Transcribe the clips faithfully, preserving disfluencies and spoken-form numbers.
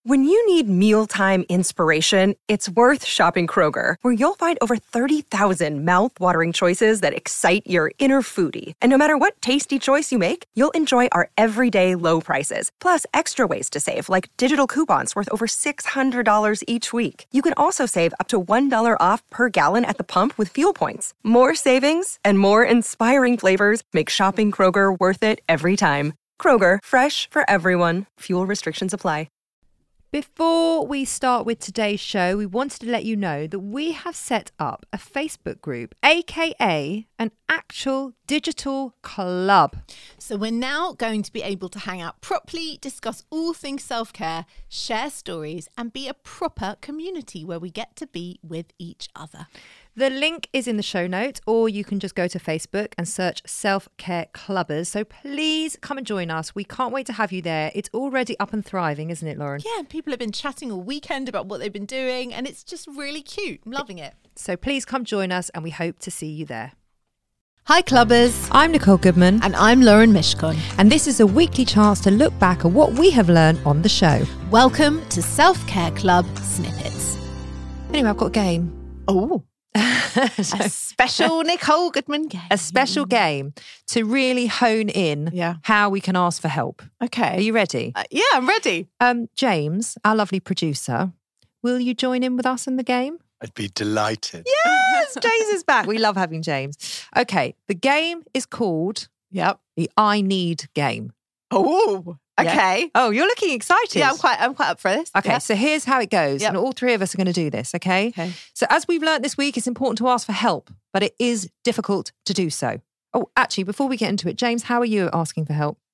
When you need mealtime inspiration, it's worth shopping Kroger, where you'll find over thirty thousand mouth-watering choices that excite your inner foodie. And no matter what tasty choice you make, you'll enjoy our everyday low prices, plus extra ways to save, like digital coupons worth over six hundred dollars each week. You can also save up to one dollar off per gallon at the pump with fuel points. More savings and more inspiring flavors make shopping Kroger worth it every time. Kroger, fresh for everyone. Fuel restrictions apply. Before we start with today's show, we wanted to let you know that we have set up a Facebook group, aka an actual digital club. So we're now going to be able to hang out properly, discuss all things self-care, share stories, and be a proper community where we get to be with each other. The link is in the show notes, or you can just go to Facebook and search Self-Care Clubbers. So please come and join us. We can't wait to have you there. It's already up and thriving, isn't it, Lauren? Yeah, people have been chatting all weekend about what they've been doing, and it's just really cute. I'm loving it. So please come join us, and we hope to see you there. Hi, Clubbers. I'm Nicole Goodman. And I'm Lauren Mishcon. And this is a weekly chance to look back at what we have learned on the show. Welcome to Self-Care Club Snippets. Anyway, I've got a game. Oh. So, a special Nicole Goodman game. A special game to really hone in yeah. how we can ask for help. Okay. Are you ready? Uh, yeah, I'm ready. Um, James, our lovely producer, will you join in with us in the game? I'd be delighted. Yes, James is back. We love having James. Okay, the game is called Yep. the I Need game. Oh, okay. Yeah. Oh, you're looking excited. Yeah, I'm quite I'm quite up for this. Okay, yeah. so here's how it goes. Yep. And all three of us are going to do this, okay? Okay. So as we've learned this week, it's important to ask for help, but it is difficult to do so. Oh, actually, before we get into it, James, how are you at asking for help?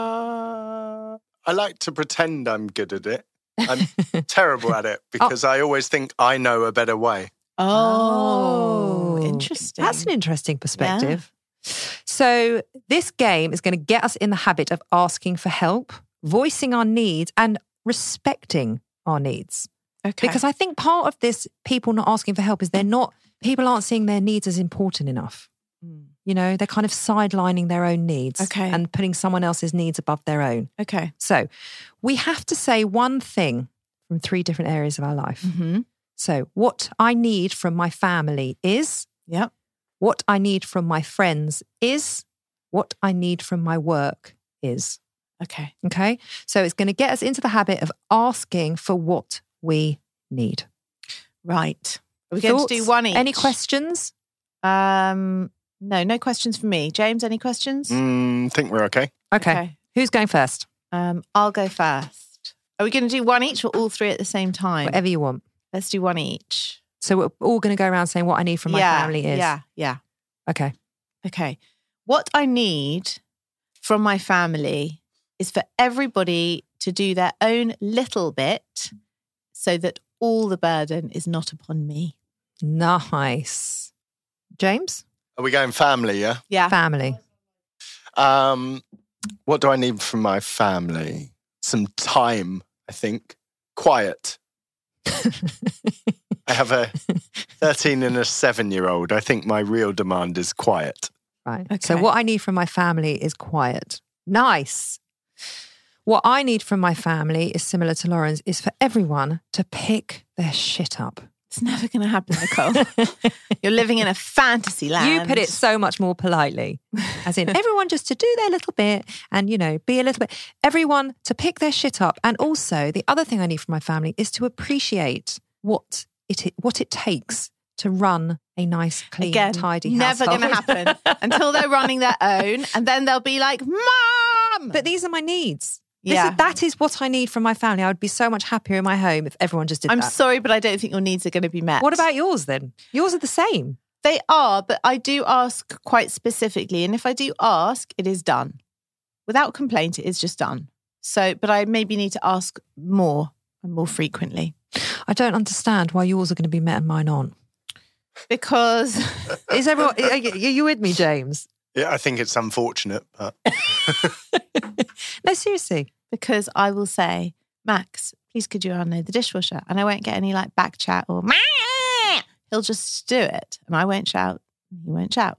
Uh, I like to pretend I'm good at it. I'm terrible at it because oh. I always think I know a better way. Oh, oh interesting. That's an interesting perspective. Yeah. So this game is going to get us in the habit of asking for help, voicing our needs and respecting our needs. Okay. Because I think part of this people not asking for help is they're not, people aren't seeing their needs as important enough. Mm. You know, they're kind of sidelining their own needs okay. and putting someone else's needs above their own. Okay. So we have to say one thing from three different areas of our life. Mm-hmm. So what I need from my family is... Yep. What I need from my friends is, what I need from my work is. Okay. Okay. So it's going to get us into the habit of asking for what we need. Right. Are we going to do one each? Any questions? Um, no, no questions for me. James, any questions? Mm, I think we're okay. okay. Okay. Who's going first? Um, I'll go first. Are we going to do one each or all three at the same time? Whatever you want. Let's do one each. So we're all going to go around saying what I need from my yeah, family is. Yeah, yeah. Okay. Okay. What I need from my family is for everybody to do their own little bit so that all the burden is not upon me. Nice. James? Are we going family, yeah? Yeah. Family. Um, what do I need from my family? Some time, I think. Quiet. I have a thirteen and a seven-year-old. I think my real demand is quiet. Right. Okay. So what I need from my family is quiet. Nice. What I need from my family is similar to Lauren's, is for everyone to pick their shit up. It's never going to happen, Nicole. You're living in a fantasy land. You put it so much more politely. As in, everyone just to do their little bit and, you know, be a little bit. Everyone to pick their shit up. And also, the other thing I need from my family is to appreciate what it what it takes to run a nice, clean, Again, tidy never household. Never going to happen until they're running their own. And then they'll be like, Mom! But these are my needs. This Yeah. is, that is what I need from my family. I would be so much happier in my home if everyone just did I'm that. sorry, but I don't think your needs are going to be met. What about yours then? Yours are the same. They are, but I do ask quite specifically. And if I do ask, it is done. Without complaint, it is just done. So, but I maybe need to ask more and more frequently. I don't understand why yours are going to be met and mine aren't. Because... Is everyone, are you, are you with me, James? Yeah, I think it's unfortunate, but... No, seriously. Because I will say, Max, please could you unload the dishwasher? And I won't get any like back chat or... He'll just do it. And I won't shout. He won't shout.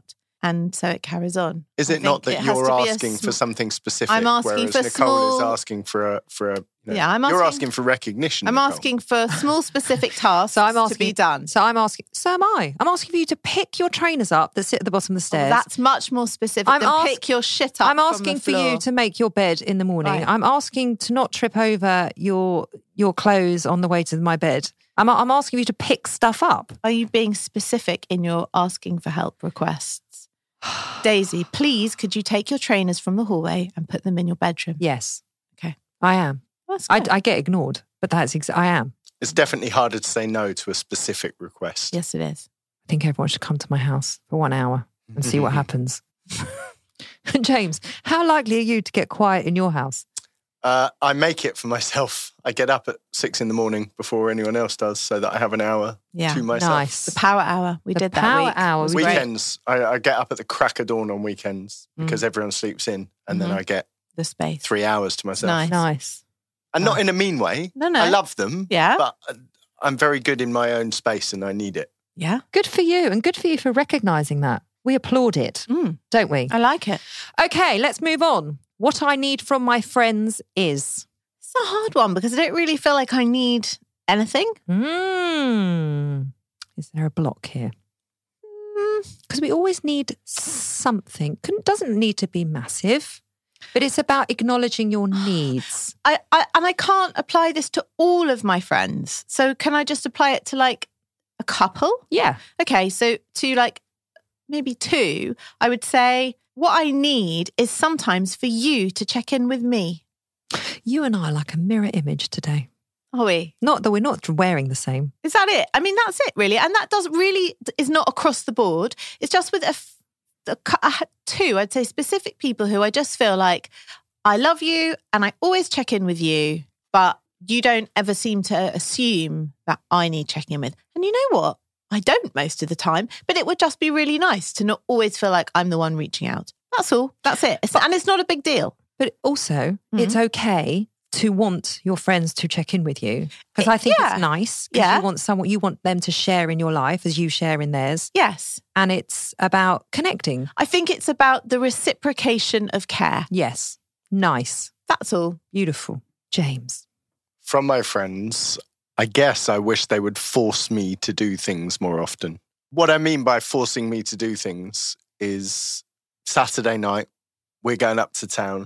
And so it carries on. Is I it not think that it has you're to be a asking sm- for something specific? I'm asking whereas for Nicole is small- asking for a for a. You know, Yeah, I'm You're asking- asking for recognition. I'm Nicole. asking for small specific tasks So I'm asking, to be done. So I'm asking, so am I. I'm asking for you to pick your trainers up that sit at the bottom of the Oh, stairs. that's much more specific I'm than ask- pick your shit up I'm from asking the for floor. you to make your bed in the morning. Right. I'm asking to not trip over your your clothes on the way to my bed. I'm I'm asking you to pick stuff up. Are you being specific in your asking for help requests? Daisy, please, could you take your trainers from the hallway and put them in your bedroom? Yes. Okay. I am. That's I, good. I get ignored, but that's ex- I am. It's definitely harder to say no to a specific request. Yes, it is. I think everyone should come to my house for one hour and see what happens. James, how likely are you to get quiet in your house? Uh, I make it for myself. I get up at six in the morning before anyone else does, so that I have an hour Yeah. to myself. Nice. The power hour. We The did that power week. hour It was was great. Weekends, I, I get up at the crack of dawn on weekends Mm. because everyone sleeps in, and then Mhm. I get The space. three hours to myself. Nice. Nice. And not in a mean way. No, no. I love them. Yeah. But I'm very good in my own space, and I need it. Yeah. Good for you, and good for you for recognising that. We applaud it, Mm, don't we? I like it. Okay, let's move on. What I need from my friends is... It's a hard one because I don't really feel like I need anything. Mm. Is there a block here? Because we always need something. Couldn't- Doesn't need to be massive, but it's about acknowledging your needs. I, I and I can't apply this to all of my friends. So can I just apply it to like a couple? Yeah. Okay, so to like maybe two, I would say what I need is sometimes for you to check in with me. You and I are like a mirror image today. Are we? Not that we're not wearing the same. Is that it? I mean, that's it really. And that does really is not across the board. It's just with a, f- a cou- I had two, I'd say specific people who I just feel like I love you and I always check in with you, but you don't ever seem to assume that I need checking in with. And you know what? I don't most of the time, but it would just be really nice to not always feel like I'm the one reaching out. That's all. That's it. It's, and it's not a big deal. But also, it's okay to want your friends to check in with you, because I think Yeah. it's nice. 'Cause Yeah. you want someone, you want them to share in your life as you share in theirs, Yes. and it's about connecting. I think it's about the reciprocation of care. Yes, nice, That's all. beautiful. James, From my friends, I guess I wish they would force me to do things more often. What I mean by forcing me to do things is Saturday night, we're going up to town.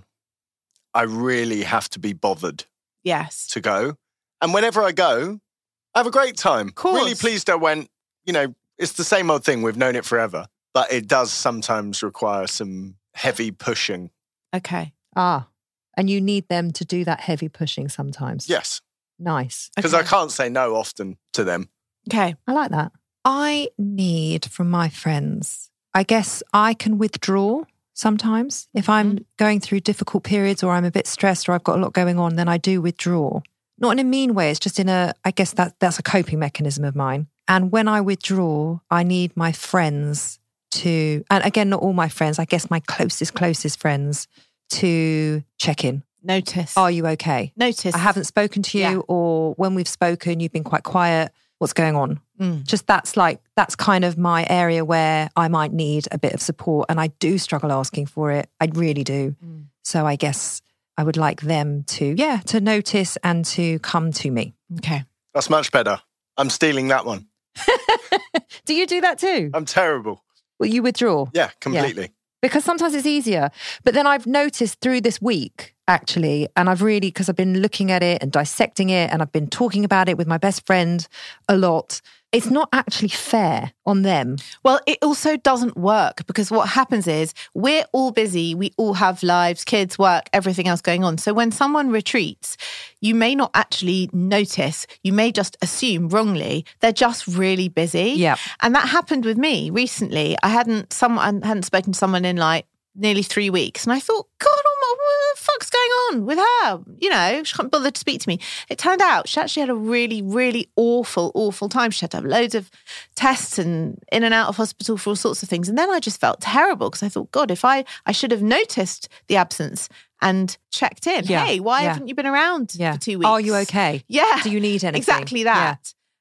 I really have to be bothered Yes. to go. And whenever I go, I have a great time. Course. Really pleased I went. You know, it's the same old thing. We've known it forever. But it does sometimes require some heavy pushing. Okay. ah, and you need them to do that heavy pushing sometimes. Yes. Nice. Because Okay. I can't say no often to them. Okay. I like that. I need from my friends, I guess I can withdraw sometimes. If I'm going through difficult periods or I'm a bit stressed or I've got a lot going on, then I do withdraw. Not in a mean way, it's just in a, I guess that that's a coping mechanism of mine. And when I withdraw, I need my friends to, and again, not all my friends, I guess my closest, closest friends to check in. Notice. Are you okay? Notice. I haven't spoken to you, Yeah. or when we've spoken, you've been quite quiet. What's going on? Mm. Just that's like, that's kind of my area where I might need a bit of support. And I do struggle asking for it. I really do. Mm. So I guess I would like them to, yeah, to notice and to come to me. Okay. That's much better. I'm stealing that one. Do you do that too? I'm terrible. Will you withdraw? Yeah, completely. Because sometimes it's easier. But then I've noticed through this week, actually, and I've really, because I've been looking at it and dissecting it, and I've been talking about it with my best friend a lot, it's not actually fair on them. Well, it also doesn't work because what happens is we're all busy. We all have lives, kids, work, everything else going on. So when someone retreats, you may not actually notice. You may just assume wrongly they're just really busy. Yeah. And that happened with me recently. I hadn't someone hadn't spoken to someone in like nearly three weeks. And I thought, God, oh my, what the fuck's going on with her? You know, she can't bother to speak to me. It turned out she actually had a really, really awful, awful time. She had to have loads of tests and in and out of hospital for all sorts of things. And then I just felt terrible because I thought, God, if I, I should have noticed the absence and checked in. Yeah, Hey, why yeah. haven't you been around Yeah. for two weeks? Are you okay? Yeah. Do you need anything? Exactly that.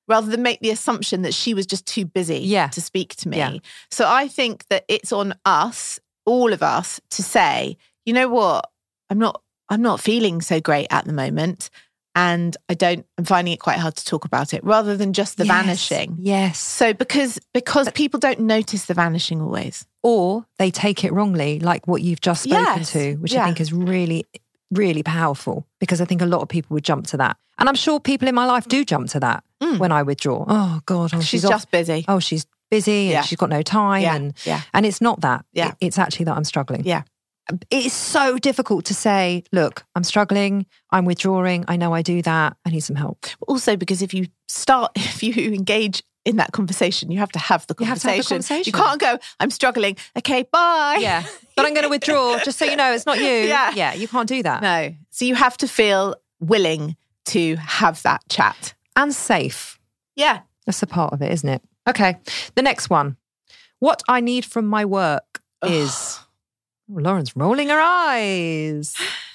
rather than make the assumption that she was just too busy Yeah. to speak to me. Yeah. So I think that it's on us, all of us, to say, you know what, I'm not, I'm not feeling so great at the moment. And I don't, I'm finding it quite hard to talk about it, rather than just the Yes. vanishing. Yes. So because because people don't notice the vanishing always. Or they take it wrongly, like what you've just spoken Yes. to, which Yeah. I think is really, really powerful, because I think a lot of people would jump to that. And I'm sure people in my life do jump to that Mm. when I withdraw. Oh, God. Oh, She's, she's, off. just busy. Oh, she's busy and Yeah. she's got no time. Yeah. And, Yeah. and it's not that. Yeah. It- it's actually that I'm struggling. Yeah. It is so difficult to say, look, I'm struggling, I'm withdrawing, I know I do that, I need some help. Also, because if you start, if you engage in that conversation, you have to have the You have to have the conversation. conversation. You can't go, I'm struggling. Okay, bye. Yeah. But I'm going to withdraw, just so you know, it's not you. Yeah. Yeah, you can't do that. No. So you have to feel willing to have that chat. And safe. Yeah. That's a part of it, isn't it? Okay. The next one. What I need from my work is... Oh, Lauren's rolling her eyes.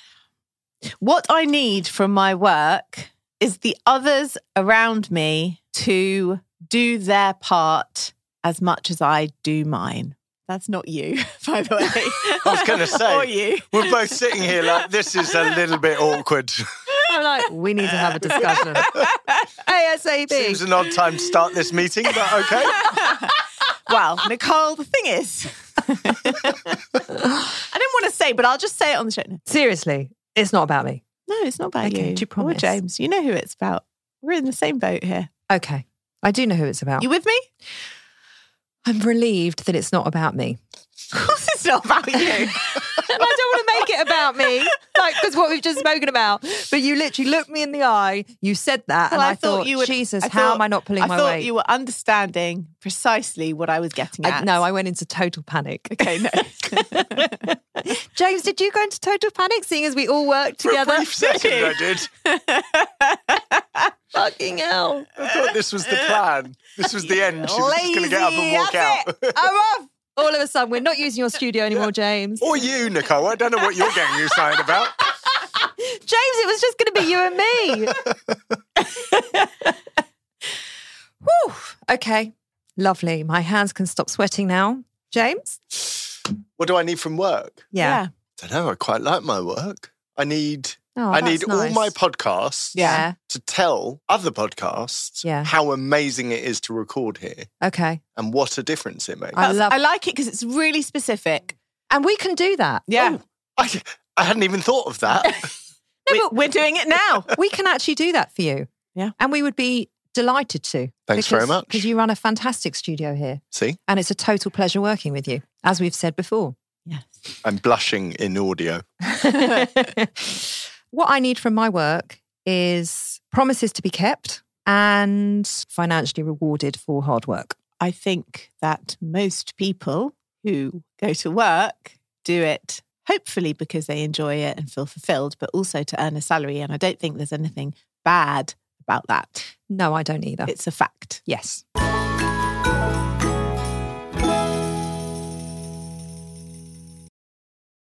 What I need from my work is the others around me to do their part as much as I do mine. That's not you, by the way. I was going to say, Or you. we're both sitting here like, this is a little bit awkward. I'm like, we need to have a discussion. ASAP. Seems an odd time to start this meeting, but okay. Well, Nicole, the thing is, I didn't want to say, but I'll just say it on the show. No, Seriously, it's not about me. no it's not about Okay, you. do you promise? Or James. You know who it's about. We're in the same boat here. Okay. I do know who it's about. You with me? I'm relieved that it's not about me. Of course it's not about you. And I don't want to make it about me, like, because what we've just spoken about. But you literally looked me in the eye, you said that, Well, and I, thought, you would, Jesus, I how thought- am I not pulling I my thought weight? you were understanding precisely what I was getting I- at. no, I went into total panic. Okay, no. James, did you go into total panic, seeing as we all worked For a together? brief second, I did. Fucking hell. I thought this was the plan. This was the end. She was just going to get up and Lazy, walk that's out. it. I'm off. All of a sudden, we're not using your studio anymore, James. Or you, Nicole. I don't know what you're getting excited about. James, it was just going to be you and me. Whew. Okay, lovely. My hands can stop sweating now. James? What do I need from work? Yeah. I don't know. I quite like my work. I need Oh, I that's need all nice. my podcasts Yeah. to tell other podcasts Yeah. how amazing it is to record here Okay. and what a difference it makes. I That's- love- I like it because it's really specific. And we can do that. Yeah. Oh, I, I hadn't even thought of that. No, we, but we're doing it now. we can actually do that for you. Yeah. And we would be delighted to. Thanks very much. Because you run a fantastic studio here. See, And it's a total pleasure working with you, as we've said before. Yes. I'm blushing in audio. What I need from my work is promises to be kept and financially rewarded for hard work. I think that most people who go to work do it hopefully because they enjoy it and feel fulfilled, but also to earn a salary. And I don't think there's anything bad about that. No, I don't either. It's a fact. Yes.